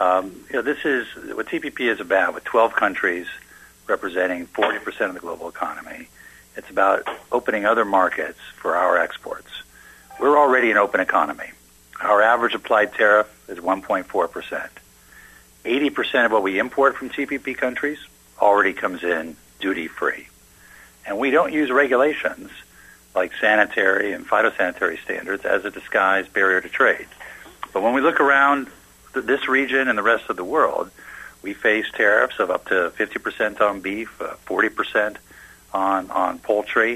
This is what TPP is about, with 12 countries representing 40% of the global economy. It's about opening other markets for our exports. We're already an open economy. Our average applied tariff is 1.4%. 80% of what we import from TPP countries already comes in duty-free. And we don't use regulations like sanitary and phytosanitary standards as a disguised barrier to trade. But when we look around this region and the rest of the world, we face tariffs of up to 50% on beef, 40% on poultry,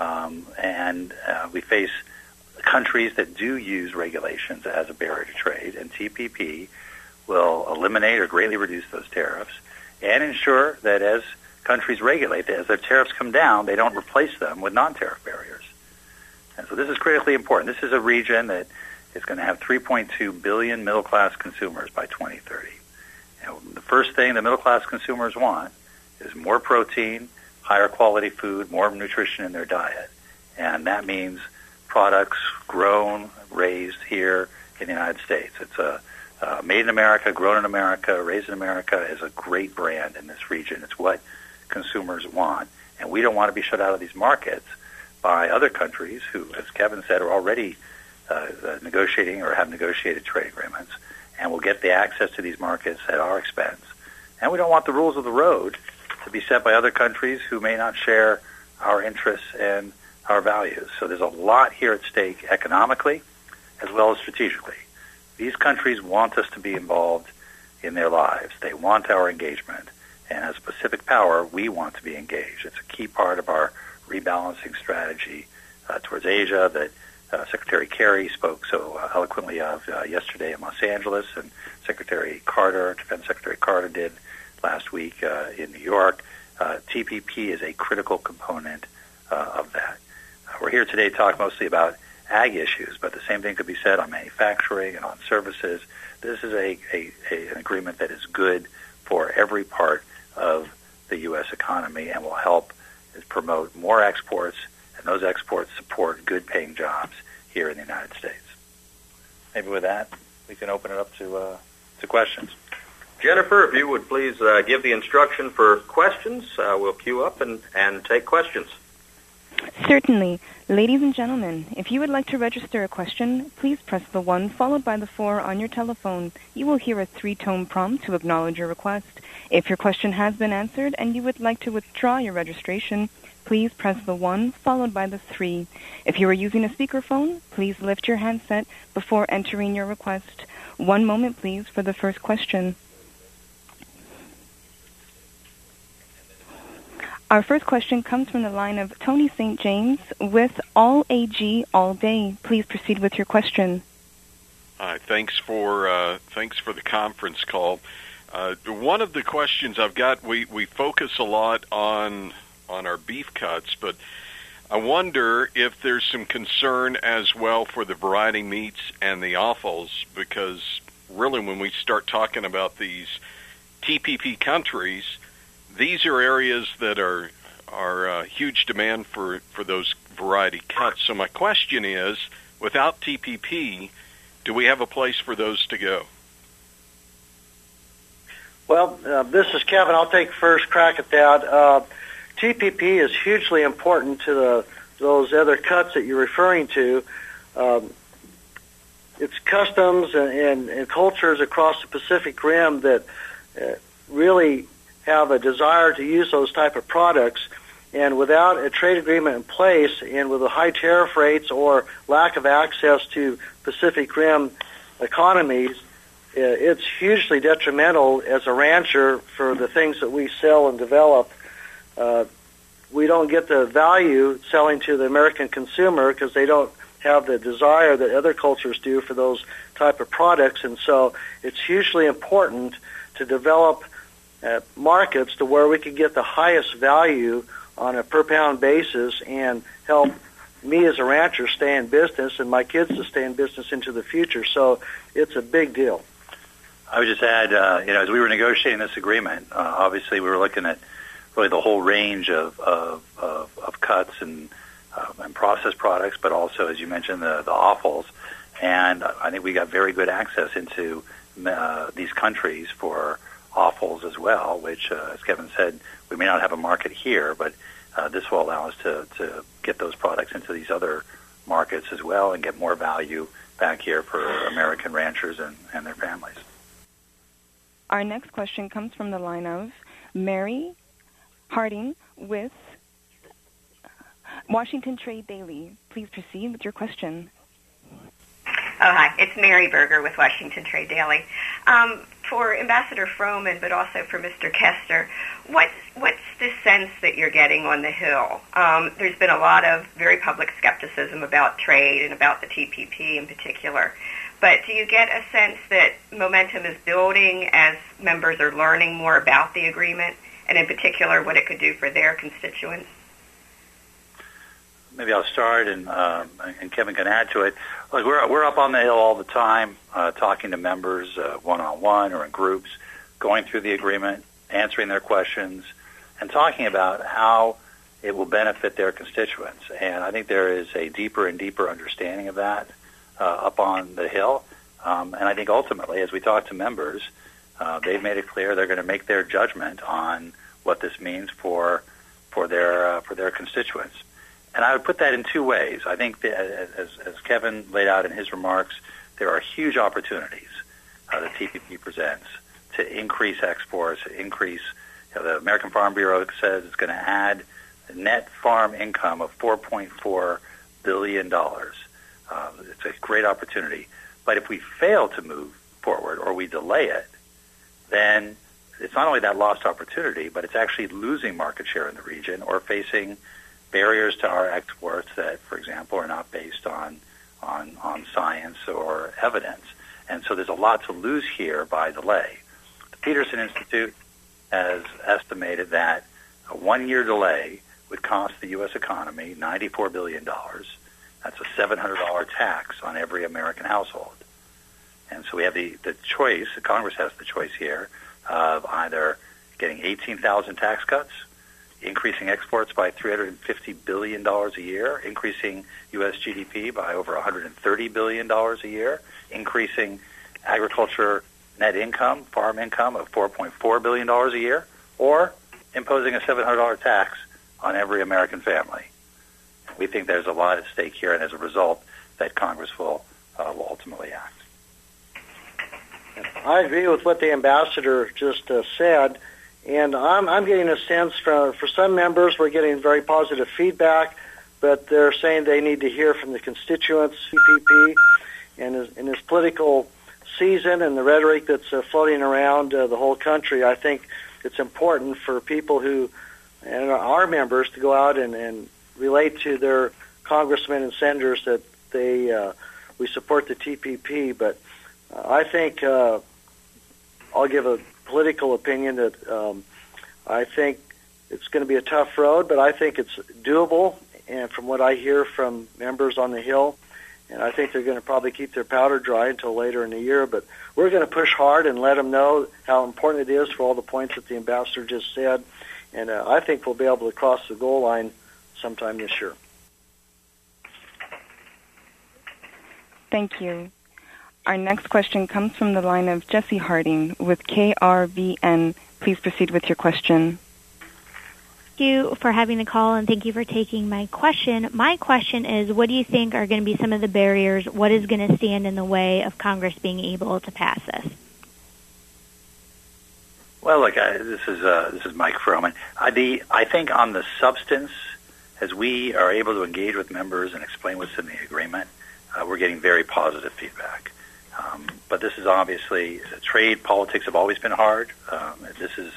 and we face countries that do use regulations as a barrier to trade, and TPP will eliminate or greatly reduce those tariffs and ensure that as countries regulate, as their tariffs come down, they don't replace them with non-tariff barriers. And so this is critically important. This is a region that is going to have 3.2 billion middle-class consumers by 2030. And the first thing the middle-class consumers want is more protein, higher quality food, more nutrition in their diet. And that means products grown, raised here in the United States. It's a made in America, grown in America, raised in America is a great brand in this region. It's what consumers want. And we don't want to be shut out of these markets by other countries who, as Kevin said, are already negotiating or have negotiated trade agreements and will get the access to these markets at our expense. And we don't want the rules of the road to be set by other countries who may not share our interests and our values. So there's a lot here at stake economically as well as strategically. These countries want us to be involved in their lives. They want our engagement. And as Pacific Power, we want to be engaged. It's a key part of our rebalancing strategy towards Asia that Secretary Kerry spoke so eloquently of yesterday in Los Angeles, and Defense Secretary Carter did last week in New York. TPP is a critical component of that. We're here today to talk mostly about ag issues, but the same thing could be said on manufacturing and on services. This is an agreement that is good for every part of the U.S. economy and will help promote more exports, and those exports support good-paying jobs here in the United States. Maybe with that, we can open it up to questions. Jennifer, if you would please give the instruction for questions, we'll queue up and take questions. Certainly. Ladies and gentlemen, if you would like to register a question, please press the 1 followed by the 4 on your telephone. You will hear a 3-tone prompt to acknowledge your request. If your question has been answered and you would like to withdraw your registration, please press the 1 followed by the 3. If you are using a speakerphone, please lift your handset before entering your request. One moment, please, for the first question. Our first question comes from the line of Tony St. James with All AG All Day. Please proceed with your question. Thanks for the conference call. One of the questions I've got, we focus a lot on our beef cuts, but I wonder if there's some concern as well for the variety meats and the offals, because really when we start talking about these TPP countries, these are areas that are huge demand for those variety cuts. So my question is, without TPP, do we have a place for those to go? Well, this is Kevin. I'll take first crack at that. TPP is hugely important to those other cuts that you're referring to. It's customs and cultures across the Pacific Rim that really have a desire to use those type of products, and without a trade agreement in place and with the high tariff rates or lack of access to Pacific Rim economies, it's hugely detrimental as a rancher for the things that we sell and develop. We don't get the value selling to the American consumer because they don't have the desire that other cultures do for those type of products, and so it's hugely important to develop markets to where we can get the highest value on a per pound basis and help me as a rancher stay in business and my kids to stay in business into the future. So it's a big deal. I would just add, as we were negotiating this agreement, obviously we were looking at really the whole range of cuts and processed products, but also, as you mentioned, the offals. And I think we got very good access into these countries for offals as well, which, as Kevin said, we may not have a market here, but this will allow us to get those products into these other markets as well and get more value back here for American ranchers and their families. Our next question comes from the line of Mary Harding with Washington Trade Daily. Please proceed with your question. Oh, hi. It's Mary Berger with Washington Trade Daily. For Ambassador Froman, but also for Mr. Kester, what's the sense that you're getting on the Hill? There's been a lot of very public skepticism about trade and about the TPP in particular. But do you get a sense that momentum is building as members are learning more about the agreement, and in particular what it could do for their constituents? Maybe I'll start, and Kevin can add to it. Look, we're up on the Hill all the time, talking to members one-on-one or in groups, going through the agreement, answering their questions, and talking about how it will benefit their constituents. And I think there is a deeper and deeper understanding of that up on the Hill. And I think ultimately, as we talk to members, they've made it clear they're going to make their judgment on what this means for their constituents. And I would put that in two ways. I think that, as Kevin laid out in his remarks, there are huge opportunities that TPP presents to increase exports, the American Farm Bureau says it's going to add net farm income of $4.4 billion. It's a great opportunity. But if we fail to move forward or we delay it, then it's not only that lost opportunity, but it's actually losing market share in the region or facing barriers to our exports that, for example, are not based on science or evidence. And so there's a lot to lose here by delay. The Peterson Institute has estimated that a one-year delay would cost the U.S. economy $94 billion. That's a $700 tax on every American household. And so we have the choice, Congress has the choice here, of either getting 18,000 tax cuts, increasing exports by $350 billion a year, increasing U.S. GDP by over $130 billion a year, increasing agriculture net income, farm income of $4.4 billion a year, or imposing a $700 tax on every American family. We think there's a lot at stake here, and as a result, that Congress will ultimately act. I agree with what the ambassador just said. And I'm getting a sense for some members, we're getting very positive feedback, but they're saying they need to hear from the constituents, CPP, and in this political season and the rhetoric that's floating around the whole country. I think it's important for people who and our members to go out and relate to their congressmen and senators that we support the TPP. But I think I'll give a political opinion that I think it's going to be a tough road, but I think it's doable. And from what I hear from members on the Hill, and I think they're going to probably keep their powder dry until later in the year. But we're going to push hard and let them know how important it is for all the points that the ambassador just said. And I think we'll be able to cross the goal line sometime this year. Thank you. Our next question comes from the line of Jesse Harding with KRVN. Please proceed with your question. Thank you for having the call, and thank you for taking my question. My question is, what do you think are going to be some of the barriers? What is going to stand in the way of Congress being able to pass this? Well, look, this is Mike Froman. I think on the substance, as we are able to engage with members and explain what's in the agreement, we're getting very positive feedback. But this is obviously trade politics have always been hard. This is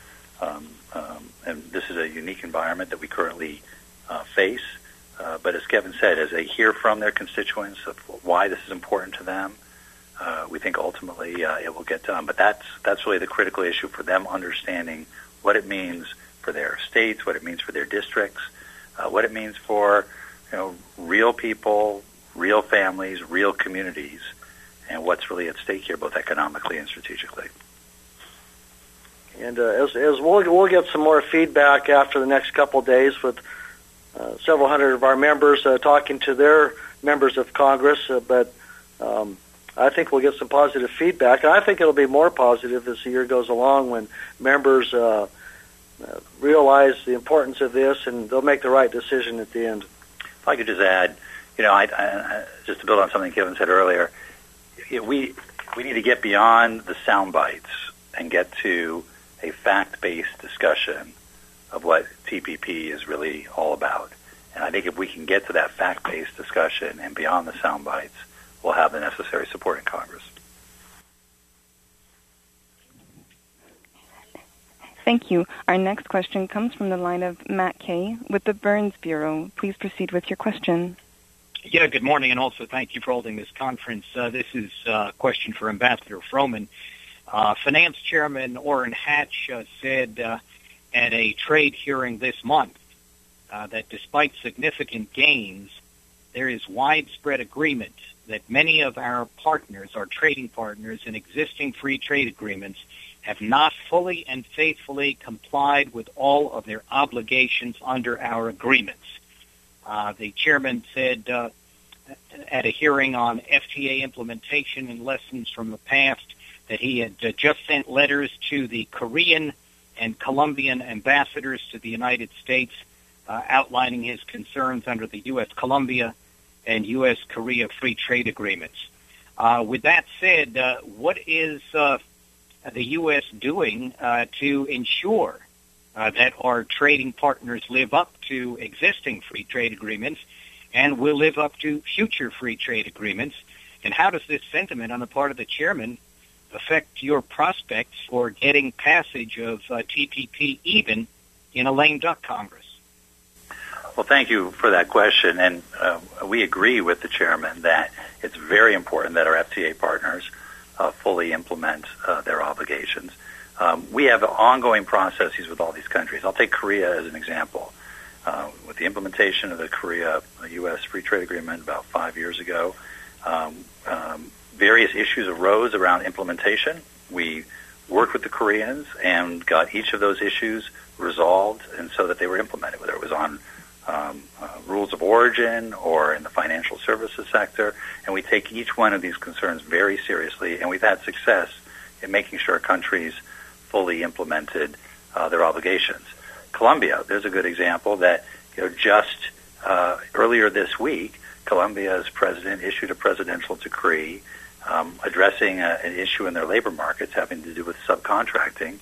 a unique environment that we currently face. But as Kevin said, as they hear from their constituents of why this is important to them, we think ultimately it will get done. But that's really the critical issue for them understanding what it means for their states, what it means for their districts, what it means for real people, real families, real communities, and what's really at stake here, both economically and strategically. And as we'll get some more feedback after the next couple of days with several hundred of our members talking to their members of Congress. But I think we'll get some positive feedback. And I think it'll be more positive as the year goes along when members realize the importance of this, and they'll make the right decision at the end. If I could just add, I just to build on something Kevin said earlier, we need to get beyond the sound bites and get to a fact-based discussion of what TPP is really all about. And I think if we can get to that fact-based discussion and beyond the sound bites, we'll have the necessary support in Congress. Thank you. Our next question comes from the line of Matt Kay with the Burns Bureau. Please proceed with your question. Yeah, good morning, and also thank you for holding this conference. This is a question for Ambassador Froman. Finance Chairman Orrin Hatch said at a trade hearing this month that despite significant gains, there is widespread agreement that many of our partners, our trading partners in existing free trade agreements, have not fully and faithfully complied with all of their obligations under our agreements. The chairman said at a hearing on FTA implementation and lessons from the past that he had just sent letters to the Korean and Colombian ambassadors to the United States outlining his concerns under the U.S.-Colombia and U.S.-Korea free trade agreements. With that said, what is the U.S. doing to ensure that our trading partners live up to existing free trade agreements and will live up to future free trade agreements? And how does this sentiment on the part of the chairman affect your prospects for getting passage of TPP even in a lame duck Congress? Well, thank you for that question. And we agree with the chairman that it's very important that our FTA partners fully implement their obligations. We have ongoing processes with all these countries. I'll take Korea as an example. With the implementation of the Korea-U.S. Free Trade Agreement about 5 years ago, various issues arose around implementation. We worked with the Koreans and got each of those issues resolved, and so that they were implemented, whether it was on rules of origin or in the financial services sector. And we take each one of these concerns very seriously, and we've had success in making sure countries fully implemented their obligations. Colombia, there's a good example that just earlier this week, Colombia's president issued a presidential decree addressing an issue in their labor markets having to do with subcontracting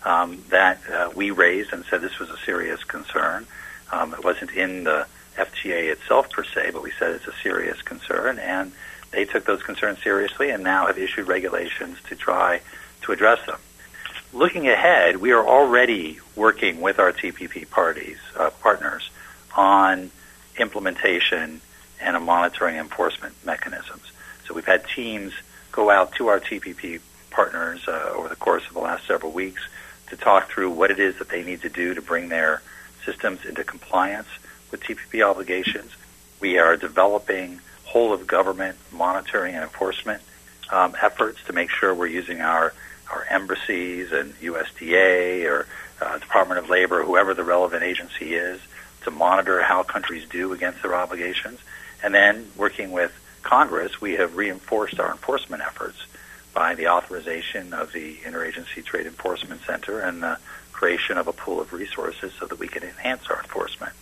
that we raised and said this was a serious concern. It wasn't in the FTA itself per se, but we said it's a serious concern, and they took those concerns seriously and now have issued regulations to try to address them. Looking ahead, we are already working with our TPP partners on implementation and a monitoring enforcement mechanisms. So we've had teams go out to our TPP partners over the course of the last several weeks to talk through what it is that they need to do to bring their systems into compliance with TPP obligations. We are developing whole-of-government monitoring and enforcement efforts to make sure we're using our embassies and USDA or Department of Labor, whoever the relevant agency is, to monitor how countries do against their obligations. And then working with Congress, we have reinforced our enforcement efforts by the authorization of the Interagency Trade Enforcement Center and the creation of a pool of resources so that we can enhance our enforcement.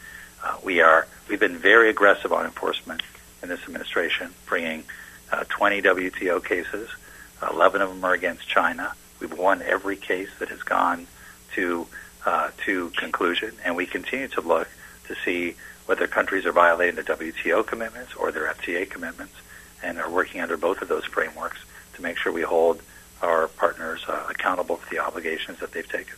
We've been very aggressive on enforcement in this administration, bringing 20 WTO cases. 11 of them are against China. We've won every case that has gone to conclusion, and we continue to look to see whether countries are violating their WTO commitments or their FTA commitments, and are working under both of those frameworks to make sure we hold our partners accountable for the obligations that they've taken.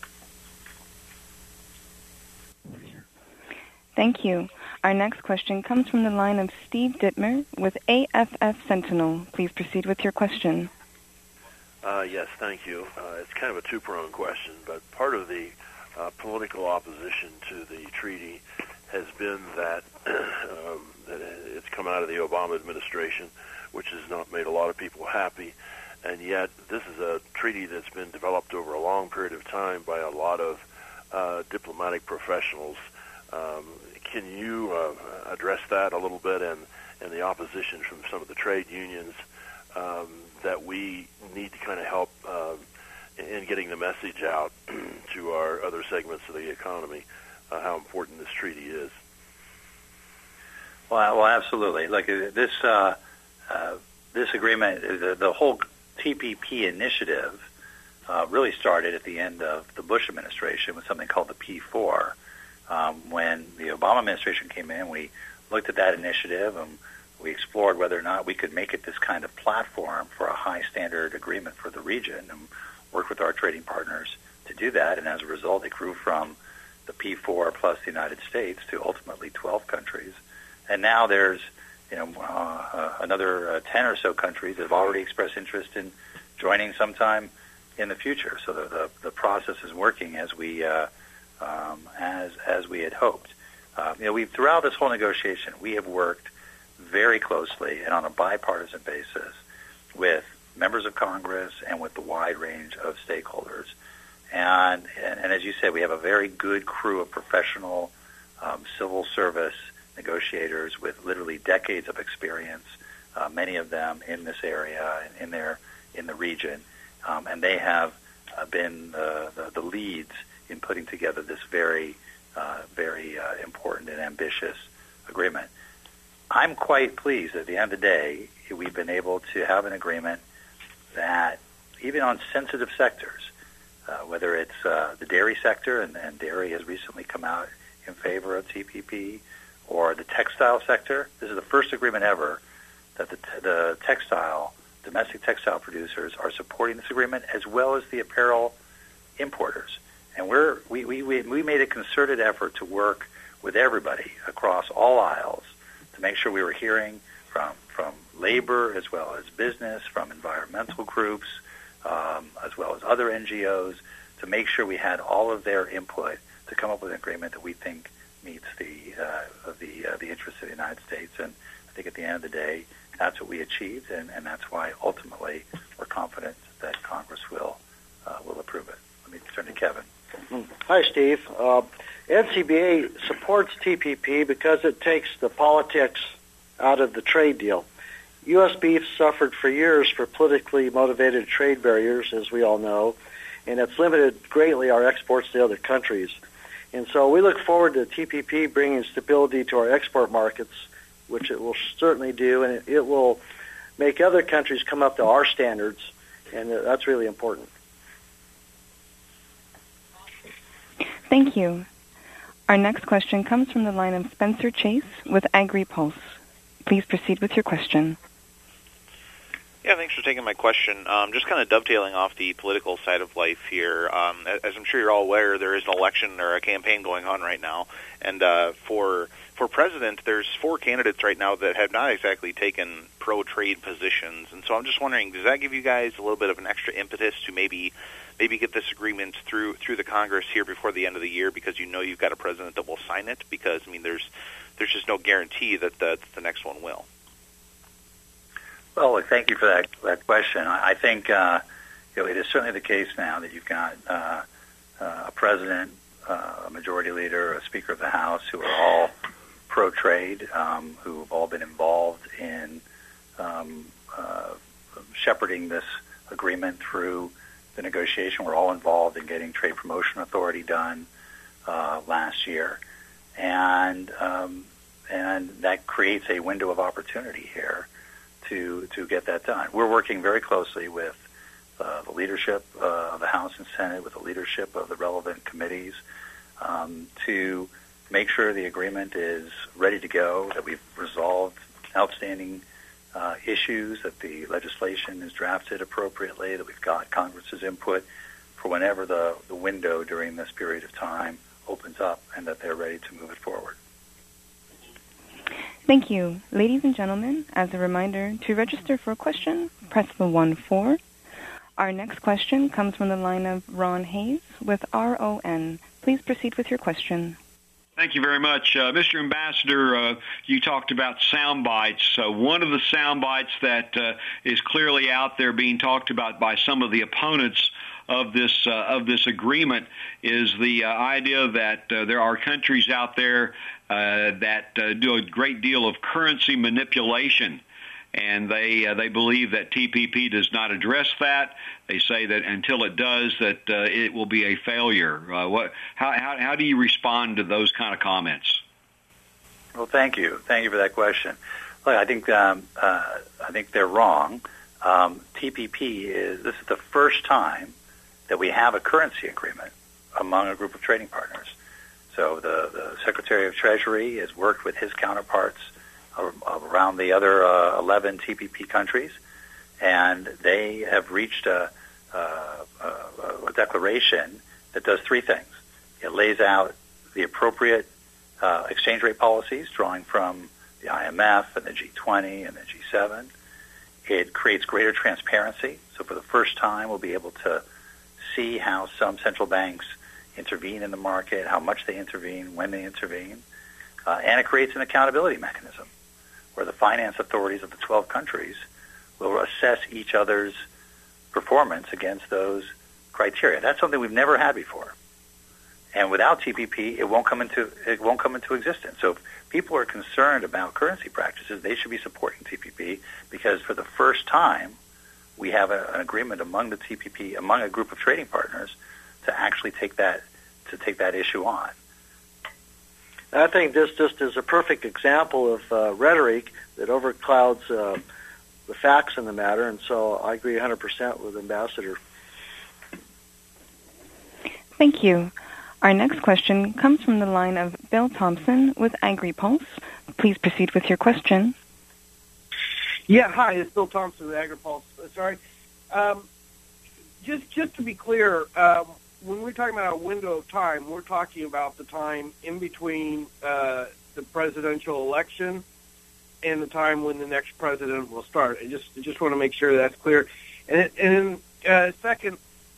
Thank you. Our next question comes from the line of Steve Dittmer with AFF Sentinel. Please proceed with your question. Yes, thank you. It's kind of a two-pronged question, but part of the political opposition to the treaty has been that, that it's come out of the Obama administration, which has not made a lot of people happy, and yet this is a treaty that's been developed over a long period of time by a lot of diplomatic professionals. Can you address that a little bit and the opposition from some of the trade unions that we need to kind of help in getting the message out to our other segments of the economy how important this treaty is. Well, absolutely. Like this agreement, the whole TPP initiative really started at the end of the Bush administration with something called the P4. When the Obama administration came in, we looked at that initiative and we explored whether or not we could make it this kind of platform for a high standard agreement for the region and worked with our trading partners to do that. And as a result, it grew from the P4 plus the United States to ultimately 12 countries. And now there's another 10 or so countries that have already expressed interest in joining sometime in the future. So the process is working as we had hoped. Throughout this whole negotiation, we have worked very closely and on a bipartisan basis with members of Congress and with the wide range of stakeholders. And as you said, we have a very good crew of professional civil service negotiators with literally decades of experience, many of them in this area and in the region, and they have been the leads in putting together this very important and ambitious agreement. I'm quite pleased at the end of the day we've been able to have an agreement that even on sensitive sectors, whether it's the dairy sector, and dairy has recently come out in favor of TPP, or the textile sector. This is the first agreement ever that the domestic textile producers are supporting this agreement, as well as the apparel importers. And we made a concerted effort to work with everybody across all aisles to make sure we were hearing from labor as well as business, from environmental groups, as well as other NGOs, to make sure we had all of their input to come up with an agreement that we think meets the interests of the United States. And I think at the end of the day, that's what we achieved, and that's why ultimately we're confident that Congress will approve it. Let me turn to Kevin. Hi, Steve. NCBA supports TPP because it takes the politics out of the trade deal. U.S. beef suffered for years for politically motivated trade barriers, as we all know, and it's limited greatly our exports to other countries. And so we look forward to TPP bringing stability to our export markets, which it will certainly do, and it will make other countries come up to our standards, and that's really important. Thank you. Our next question comes from the line of Spencer Chase with AgriPulse. Please proceed with your question. Yeah, thanks for taking my question. Just kind of dovetailing off the political side of life here. As I'm sure you're all aware, there is an election or a campaign going on right now. And for president, there's 4 candidates right now that have not exactly taken pro-trade positions. And so I'm just wondering, does that give you guys a little bit of an extra impetus to maybe get this agreement through the Congress here before the end of the year, because you know you've got a president that will sign it? Because, I mean, there's just no guarantee that the next one will. Well, thank you for that question. I think it is certainly the case now that you've got a president, a majority leader, a Speaker of the House who are all pro-trade, who have all been involved in shepherding this agreement through the negotiation. We're all involved in getting Trade Promotion Authority done last year, and that creates a window of opportunity here to get that done. We're working very closely with the leadership of the House and Senate, with the leadership of the relevant committees, to make sure the agreement is ready to go, that we've resolved outstanding issues, that the legislation is drafted appropriately, that we've got Congress's input for whenever the window during this period of time opens up, and that they're ready to move it forward. Thank you. Ladies and gentlemen, as a reminder, to register for a question, press the 1-4. Our next question comes from the line of Ron Hayes with RON. Please proceed with your question. Thank you very much. Mr. Ambassador, you talked about sound bites. One of the sound bites that is clearly out there being talked about by some of the opponents of this agreement is the idea that there are countries out there that do a great deal of currency manipulation. and they believe that TPP does not address that. They say that until it does, that it will be a failure. How do you respond to those kind of comments? Well, thank you for that question. Look, I think they're wrong. TPP this is the first time that we have a currency agreement among a group of trading partners. So the Secretary of Treasury has worked with his counterparts around the other 11 TPP countries, and they have reached a declaration that does three things. It lays out the appropriate exchange rate policies, drawing from the IMF and the G20 and the G7. It creates greater transparency. So for the first time, we'll be able to see how some central banks intervene in the market, how much they intervene, when they intervene. And it creates an accountability mechanism where the finance authorities of the 12 countries will assess each other's performance against those criteria. That's something we've never had before. And without TPP, it won't come into existence. So if people are concerned about currency practices, they should be supporting TPP, because for the first time, we have an agreement among the TPP, among a group of trading partners, to actually take that issue on. I think this just is a perfect example of rhetoric that overclouds the facts in the matter, and so I agree 100% with Ambassador. Thank you. Our next question comes from the line of Bill Thompson with AgriPulse. Please proceed with your question. Yeah, hi, it's Bill Thompson with AgriPulse. Sorry. Just to be clear, when we're talking about a window of time, we're talking about the time in between the presidential election and the time when the next president will start. I just want to make sure that's clear. And second,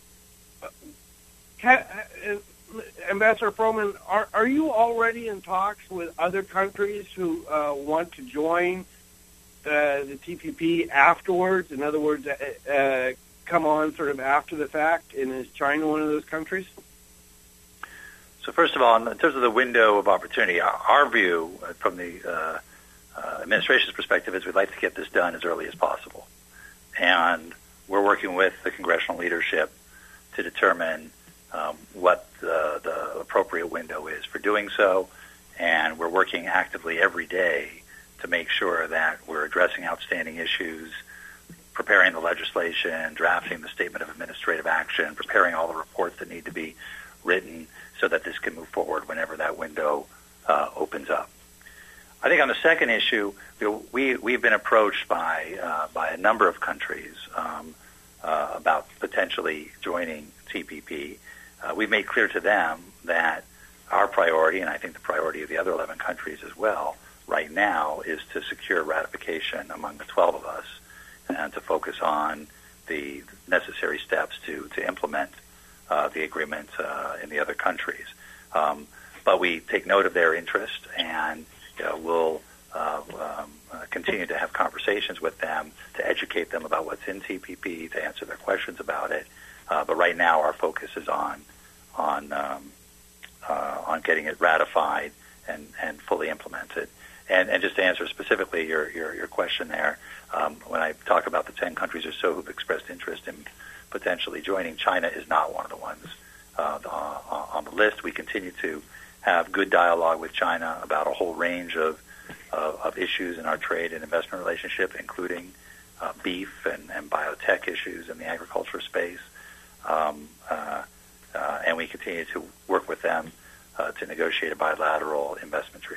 Ambassador Froman, are you already in talks with other countries who want to join the TPP afterwards? In other words, come on sort of after the fact, and is China one of those countries? So first of all, in terms of the window of opportunity, our view from the administration's perspective is we'd like to get this done as early as possible. And we're working with the congressional leadership to determine what the appropriate window is for doing so. And we're working actively every day to make sure that we're addressing outstanding issues, preparing the legislation, drafting the statement of administrative action, preparing all the reports that need to be written so that this can move forward whenever that window opens up. I think on the second issue, we've been approached by a number of countries about potentially joining TPP. We've made clear to them that our priority, and I think the priority of the other 11 countries as well, right now is to secure ratification among the 12 of us and to focus on the necessary steps to implement the agreement in the other countries. But we take note of their interest, and we'll continue to have conversations with them to educate them about what's in TPP, to answer their questions about it. But right now, our focus is on getting it ratified and fully implemented. And just to answer specifically your question there, when I talk about the 10 countries or so who've expressed interest in potentially joining, China is not one of the ones on the list. We continue to have good dialogue with China about a whole range of issues in our trade and investment relationship, including beef and biotech issues in the agriculture space. And we continue to work with them to negotiate a bilateral investment treaty.